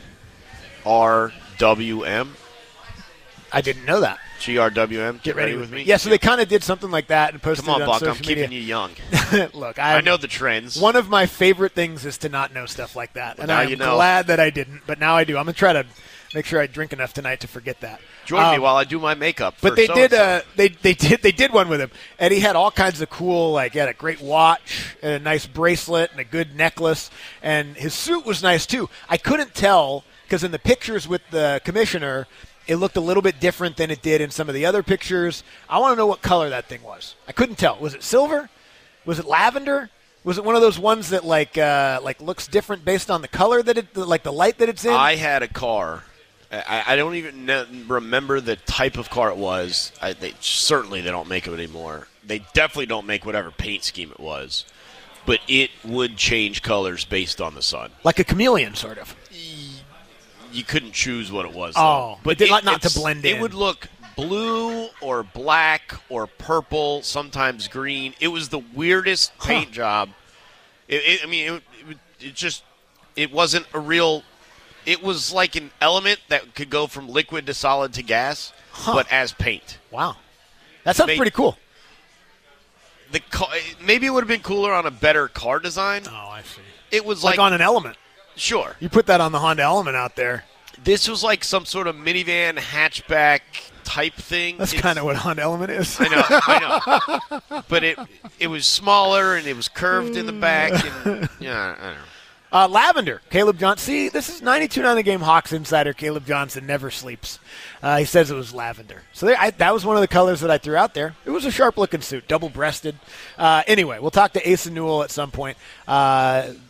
R W M. I didn't know that. G R W M, get, get ready, ready with me. me. Yeah, so they kind of did something like that and posted Come on, it on Buck, social I'm media. keeping you young. Look, I'm, I know the trends. One of my favorite things is to not know stuff like that, well, and now I'm you know. glad that I didn't. But now I do. I'm gonna try to make sure I drink enough tonight to forget that. Join um, me while I do my makeup. But for they so-and-so. did. Uh, they they did they did one with him, and he had all kinds of cool. Like he had a great watch, and a nice bracelet, and a good necklace, and his suit was nice too. I couldn't tell because in the pictures with the commissioner, it looked a little bit different than it did in some of the other pictures. I want to know what color that thing was. I couldn't tell. Was it silver? Was it lavender? Was it one of those ones that like uh, like looks different based on the color that it, like the light that it's in? I had a car. I, I don't even know, remember the type of car it was. I, they, certainly they don't make it anymore. They definitely don't make whatever paint scheme it was. But it would change colors based on the sun. Like a chameleon, sort of. You couldn't choose what it was. Though. Oh, but it, it, not to blend in. It would look blue or black or purple, sometimes green. It was the weirdest huh. paint job. It, it, I mean, it, it, it just it wasn't a real. It was like an element that could go from liquid to solid to gas, huh. but as paint. Wow, that sounds Made, pretty cool. The car, maybe it would have been cooler on a better car design. Oh, I see. It was like, like on an Element. Sure. You put that on the Honda Element out there. This was like some sort of minivan hatchback type thing. That's kind of what Honda Element is. I know, I know. But it it was smaller and it was curved in the back. And, yeah, I don't know. Uh, lavender, Caleb Johnson. See, this is ninety-two point nine The Game Hawks insider Caleb Johnson never sleeps. Uh, he says it was lavender. So there, I, that was one of the colors that I threw out there. It was a sharp-looking suit, double-breasted. Uh, anyway, we'll talk to Asa Newell at some point. Uh,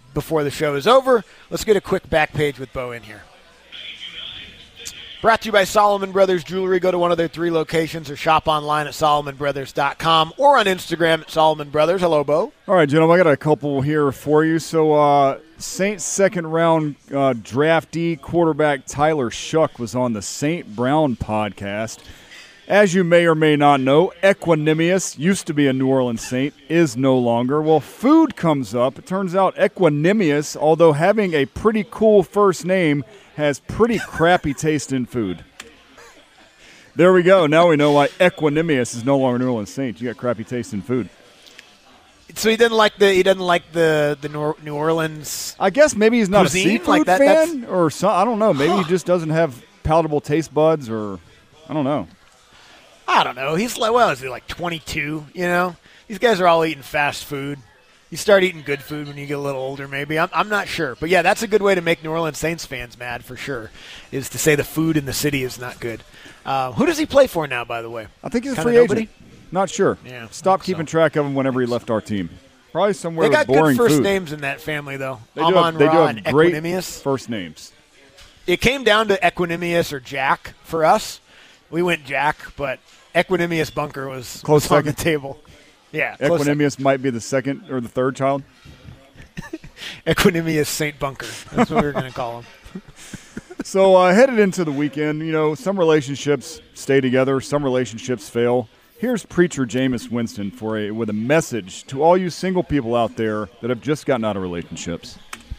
before the show is over. Let's get a quick back page with Bo in here. Brought to you by Solomon Brothers Jewelry. Go to one of their three locations or shop online at solomon brothers dot com or on Instagram at Solomon Brothers. Hello, Bo. All right, gentlemen, I got a couple here for you. So, uh, Saints second-round uh, draftee quarterback Tyler Shuck was on the Saint Brown podcast. As you may or may not know, Equanimous used to be a New Orleans Saint, is no longer. Well, food comes up. It turns out Equanimous, although having a pretty cool first name, has pretty crappy taste in food. There we go. Now we know why Equanimous is no longer New Orleans Saint. You got crappy taste in food. So he didn't like the he doesn't like the the New Orleans. I guess maybe he's not cuisine? a seafood like that, fan, or some, I don't know. Maybe huh. he just doesn't have palatable taste buds, or I don't know. I don't know. He's like, well, is he like twenty-two? You know, these guys are all eating fast food. You start eating good food when you get a little older, maybe. I'm, I'm not sure. But, yeah, that's a good way to make New Orleans Saints fans mad for sure, is to say the food in the city is not good. Uh, who does he play for now, by the way? I think he's a Kinda free nobody? agent. Not sure. Yeah, Stop keeping so. track of him whenever he left our team. Probably somewhere They got with boring good first food. names in that family, though. They do Amon have, they do Ra have and great Equanimous. first names. It came down to Equanimous or Jack for us. We went Jack, but Equanimous Bunker was, Close was on the second. table. Yeah, close Equanimous might be the second or the third child. Equanimous Saint Bunker. That's what we were going to call him. So uh, headed into the weekend, you know, some relationships stay together, some relationships fail. Here's preacher Jameis Winston for a with a message to all you single people out there that have just gotten out of relationships.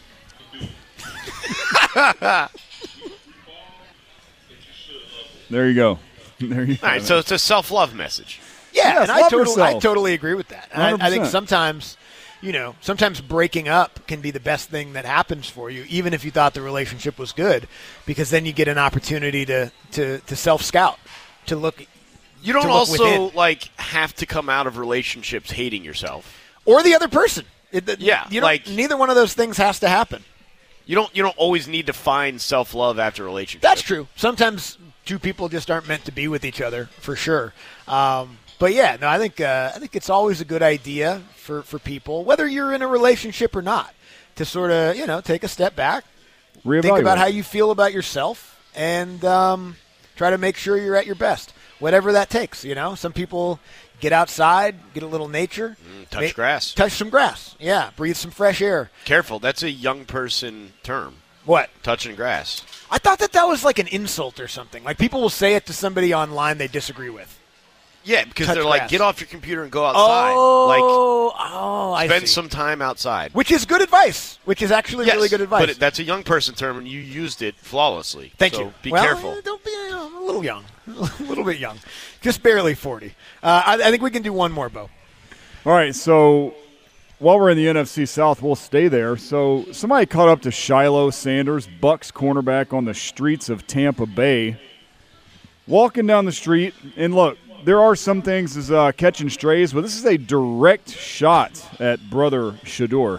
There you go. There you All right, go. so it's a self-love message. Yeah, Yes, and I love totally, I yourself. totally agree with that. And I, I think one hundred percent. sometimes, you know, sometimes breaking up can be the best thing that happens for you, even if you thought the relationship was good, because then you get an opportunity to, to, to self-scout, to look. You don't to look also within. like have to come out of relationships hating yourself. Or the other person. It, the, Yeah, you don't, like- neither one of those things has to happen. You don't you don't always need to find self-love after a relationship. That's true. Sometimes two people just aren't meant to be with each other, for sure. Um, but yeah, no, I think uh, I think it's always a good idea for, for people, whether you're in a relationship or not, to sort of you know take a step back, think Reevaluate. about how you feel about yourself, and um, try to make sure you're at your best, whatever that takes. You know, some people get outside, get a little nature, Mm, touch grass. touch some grass. Yeah, breathe some fresh air. Careful, that's a young person term. What? Touching grass. I thought that that was like an insult or something. Like people will say it to somebody online they disagree with. Yeah, because Touch they're like, grass. get off your computer and go outside. Oh, oh, I like, spend see. some time outside. Which is good advice. Which is actually Yes, really good advice. But it, that's a young person term, and you used it flawlessly. Thank So you. Be well, careful. uh, Don't be uh, a little young, a little bit young, just barely forty. Uh, I, I think we can do one more, Bo. All right, so while we're in the N F C South, we'll stay there. So somebody caught up to Shiloh Sanders, Bucks cornerback, on the streets of Tampa Bay, walking down the street. And look, there are some things as uh, catching strays, but this is a direct shot at brother Shador.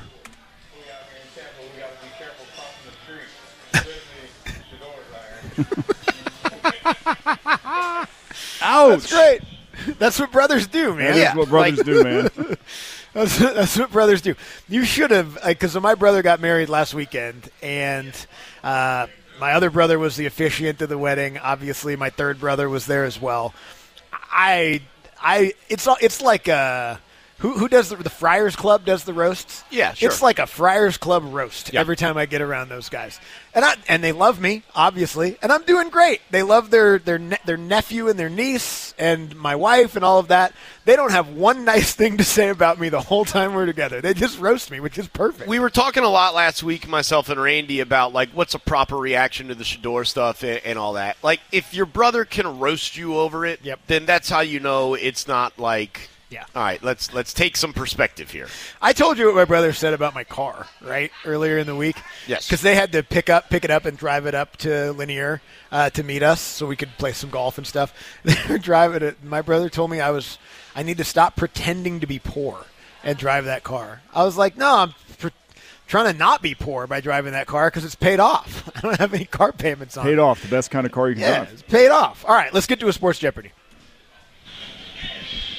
Ouch! That's great. That's what brothers do, man. That is what brothers like- do, man. That's, that's what brothers do. You should have, because my brother got married last weekend, and uh, my other brother was the officiant of the wedding. Obviously, my third brother was there as well. I, I, it's it's like a. Who, who does the, the Friars Club does the roasts? Yeah, sure. It's like a Friars Club roast Yeah. every time I get around those guys, and I and they love me obviously, and I'm doing great. They love their their ne- their nephew and their niece and my wife and all of that. They don't have one nice thing to say about me the whole time we're together. They just roast me, which is perfect. We were talking a lot last week, myself and Randy, about like what's a proper reaction to the Shador stuff and, and all that. Like, if your brother can roast you over it, Yep. then that's how you know it's not like. Yeah. All right, let's let's take some perspective here. I told you what my brother said about my car, right, earlier in the week. Yes. Because they had to pick up, pick it up, and drive it up to Lanier uh, to meet us, so we could play some golf and stuff. They were driving it. My brother told me I was, I need to stop pretending to be poor and drive that car. I was like, no, I'm pr- trying to not be poor by driving that car because it's paid off. I don't have any car payments on it. Paid off, the best kind of car you can Yeah, drive. it's paid off. All right, let's get to a Sports Jeopardy.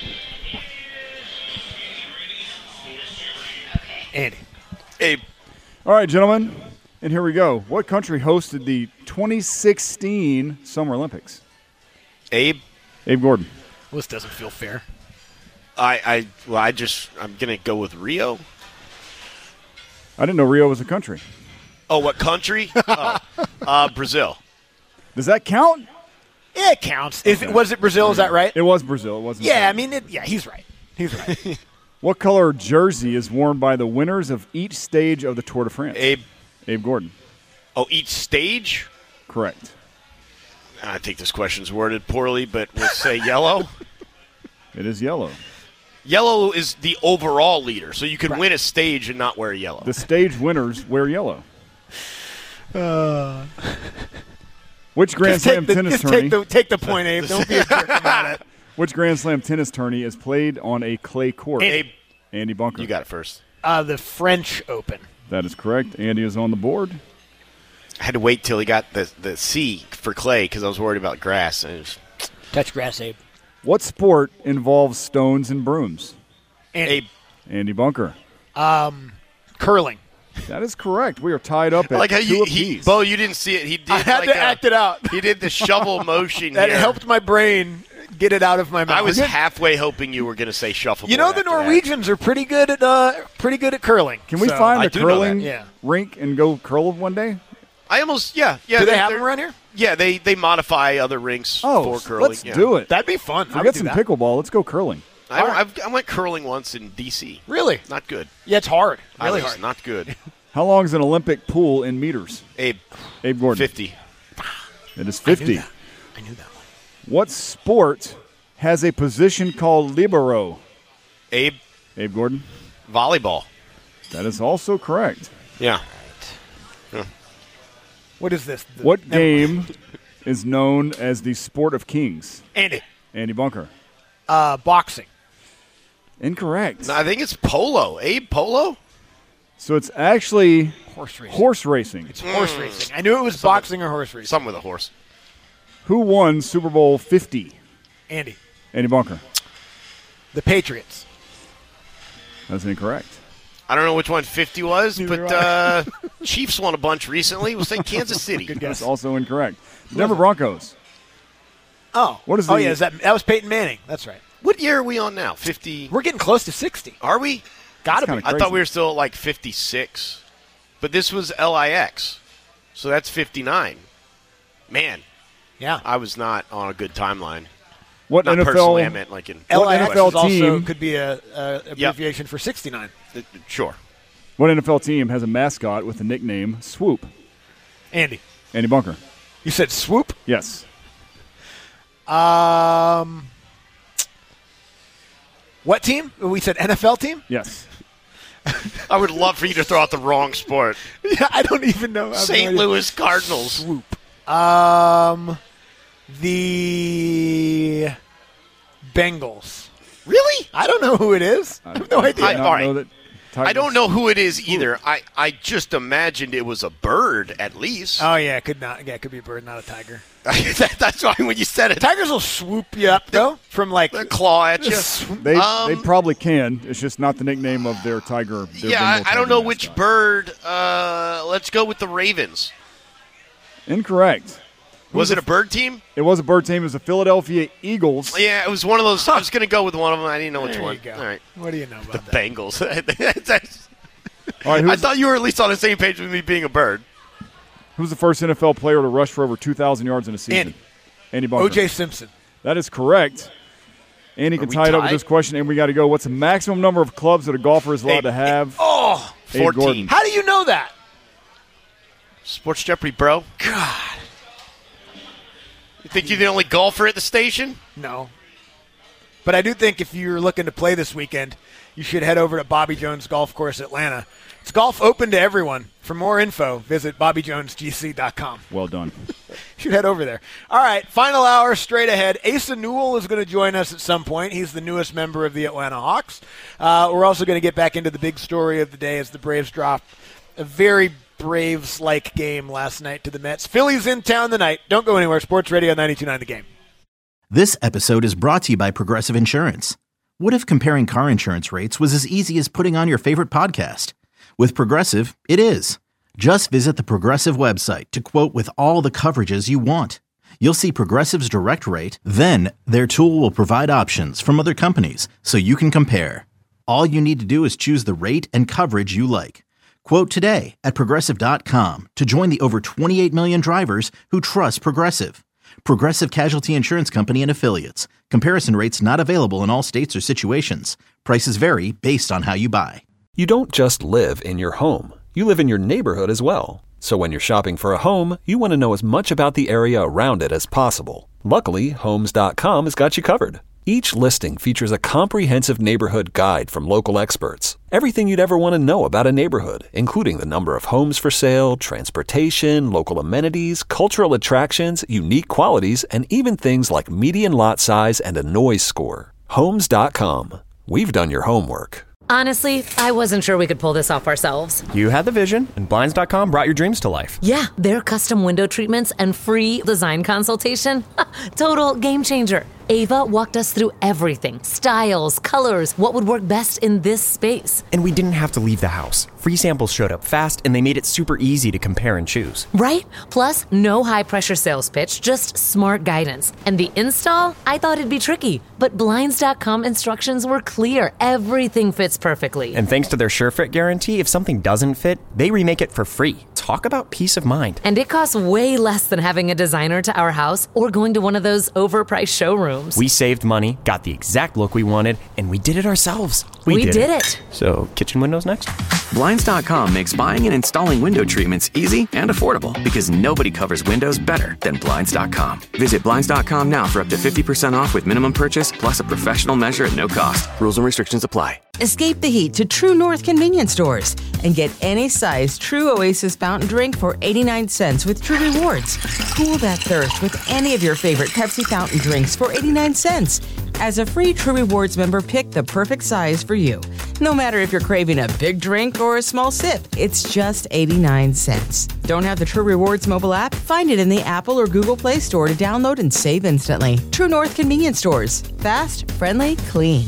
Andy. Abe, All right, gentlemen, and here we go. What country hosted the twenty sixteen Summer Olympics? Abe? Abe Gordon. Well, this doesn't feel fair. I, I, well, I just, I'm going to go with Rio. I didn't know Rio was a country. Oh, what country? oh, uh, Brazil. Does that count? Yeah, it counts. Is it, was it Brazil? Is that right? It was Brazil. It wasn't. Yeah, I mean, it, yeah, he's right. He's right. What color jersey is worn by the winners of each stage of the Tour de France? Abe. Abe Gordon. Oh, each stage? Correct. I think this question's worded poorly, but we'll say yellow. It is yellow. Yellow is the overall leader, so you can Right. win a stage and not wear yellow. The stage winners wear yellow. Uh, Which Grand just take Slam the, tennis just tourney? take the, take the point, Abe. Don't be a jerk about it. Which Grand Slam tennis tourney is played on a clay court? Abe, Andy Bunker. you got it first. Uh, the French Open. That is correct. Andy is on the board. I had to wait till he got the, the C for clay because I was worried about grass. And it was, Touch grass, Abe. What sport involves stones and brooms? And, Abe, Andy Bunker. Um, curling. That is correct. We are tied up at I like how two you, he, apiece. Bo, you didn't see it. He did. I had like to a- act it out. He did the shovel motion. That here. helped my brain get it out of my mouth. I was halfway hoping you were going to say shuffleboard. You know, the after that. Norwegians are pretty good at uh, pretty good at curling. Can we So- find I a do know curling that. Yeah. rink and go curl one day? I almost, yeah, yeah. Do they they're- have they're- them around here? Yeah, they they modify other rinks Oh, for curling. let's yeah. do it. That'd be fun. I would Forget do some that. pickleball. Let's go curling. I, All right. I've, I went curling once in D C. Really? Not good. Yeah, it's hard. I Really was hard. not good. How long is an Olympic pool in meters? Abe, Abe Gordon. fifty. It is I knew fifty. that. I knew that one. What sport has a position called libero? Abe, Abe Gordon. volleyball. That is also correct. Yeah. What is this? The- What never- game is known as the sport of kings? Andy. Andy Bunker. Uh, boxing. Incorrect. No, I think it's polo. Abe, polo? So it's actually Horse racing. horse racing. It's horse racing. I knew it was boxing or horse racing. Something with a horse. Who won Super Bowl fifty? Andy. Andy Bunker. The Patriots. That's incorrect. I don't know which one fifty was, Neither but do I. uh, Chiefs won a bunch recently. We'll say Kansas City. Good That's guess. also incorrect. Denver Broncos. Oh. What is Oh, the- yeah. Is that, that was Peyton Manning. That's right. What year are we on now? fifty? We're getting close to sixty. Are we? Gotta kinda be. I crazy. thought we were still at like fifty-six. But this was L I X. So that's fifty-nine. Man, Yeah. I was not on a good timeline. What Not N F L? personally, I meant like in. L I X N F L is also team- could be a, a abbreviation for sixty-nine. Uh, Sure. What N F L team has a mascot with the nickname Swoop? Andy. Andy Bunker. You said swoop? Yes. Um, what team? We said N F L team? Yes. I would love for you to throw out the wrong sport. Yeah, I don't even know. I have no Saint idea. Louis Cardinals. Um, the Bengals. Really? I don't know who it is. I have no idea. I- Did not all right. know that I don't Tigers- know who it is either. I, I just imagined it was a bird at least. oh yeah, it could not. Yeah, it could be a bird, not a tiger. That- That's why when you said it, Tigers will swoop you up though from like. they claw at you. They, Um, they probably can. It's just not the nickname of their tiger. Their Yeah, Bengal I, I tiger don't know which mascot. bird. Uh, let's go with the Ravens. Incorrect. Was it a bird team? It was a bird team. It was the Philadelphia Eagles. Yeah, it was one of those. I was going to go with one of them. I didn't know which There one. you go. All right. What do you know about The that? Bengals. That's- All right, I who's, thought you were at least on the same page with me being a bird. who's the first N F L player to rush for over two thousand yards in a season? Andy. Andy Bunker. O J Simpson. That is correct. Andy can we tie it up with tied? this question, and we got to go. What's the maximum number of clubs that a golfer is allowed Eight. to have? Oh, Abe fourteen. Gordon. how do you know that? Sports Jeopardy, bro. God, You think you're the only golfer at the station? no. But I do think if you're looking to play this weekend, you should head over to Bobby Jones Golf Course Atlanta. It's golf open to everyone. For more info, visit bobby jones g c dot com. Well done. You should head over there. All right, final hour straight ahead. Asa Newell is going to join us at some point. He's the newest member of the Atlanta Hawks. Uh, we're also going to get back into the big story of the day as the Braves drop a very Braves-like game last night to the Mets. Phillies in town tonight. Don't go anywhere. Sports Radio ninety-two point nine The Game. This episode is brought to you by Progressive Insurance. What if comparing car insurance rates was as easy as putting on your favorite podcast? With Progressive, it is. Just visit the Progressive website to quote with all the coverages you want. You'll see Progressive's direct rate, then their tool will provide options from other companies so you can compare. All you need to do is choose the rate and coverage you like. Quote today at Progressive dot com to join the over twenty-eight million drivers who trust Progressive. Progressive Casualty Insurance Company and Affiliates. Comparison rates not available in all states or situations. Prices vary based on how you buy. You don't just live in your home. You live in your neighborhood as well. So when you're shopping for a home, you want to know as much about the area around it as possible. Luckily, Homes dot com has got you covered. Each listing features a comprehensive neighborhood guide from local experts. Everything you'd ever want to know about a neighborhood, including the number of homes for sale, transportation, local amenities, cultural attractions, unique qualities, and even things like median lot size and a noise score. Homes dot com. We've done your homework. Honestly, I wasn't sure we could pull this off ourselves. You had the vision, and Blinds dot com brought your dreams to life. Yeah, their custom window treatments and free design consultation. Total game changer. Ava walked us through everything. Styles, colors, what would work best in this space. And we didn't have to leave the house. Free samples showed up fast, and they made it super easy to compare and choose. Right? Plus, no high-pressure sales pitch, just smart guidance. And the install? I thought it'd be tricky, but Blinds dot com instructions were clear. Everything fits perfectly. And thanks to their SureFit guarantee, if something doesn't fit, they remake it for free. Talk about peace of mind. And it costs way less than having a designer to our house or going to one of those overpriced showrooms. We saved money, got the exact look we wanted, and we did it ourselves. We, we did, did it. it. So, kitchen windows next? Blinds dot com makes buying and installing window treatments easy and affordable because nobody covers windows better than Blinds dot com. Visit Blinds dot com now for up to fifty percent off with minimum purchase plus a professional measure at no cost. Rules and restrictions apply. Escape the heat to True North convenience stores and get any size True Oasis fountain drink for eighty-nine cents with True Rewards. Cool that thirst with any of your favorite Pepsi fountain drinks for eighty-nine cents. As a free True Rewards member, pick the perfect size for you. No matter if you're craving a big drink or a small sip, it's just eighty-nine cents. Don't have the True Rewards mobile app? Find it in the Apple or Google Play Store to download and save instantly. True North convenience stores. Fast, friendly, clean.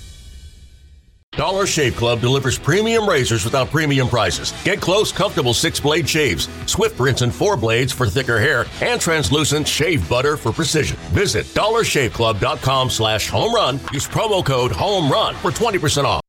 Dollar Shave Club delivers premium razors without premium prices. Get close, comfortable six-blade shaves, swift rinse and four blades for thicker hair, and translucent shave butter for precision. Visit dollar shave club dot com slash home run. Use promo code HOME RUN for twenty percent off.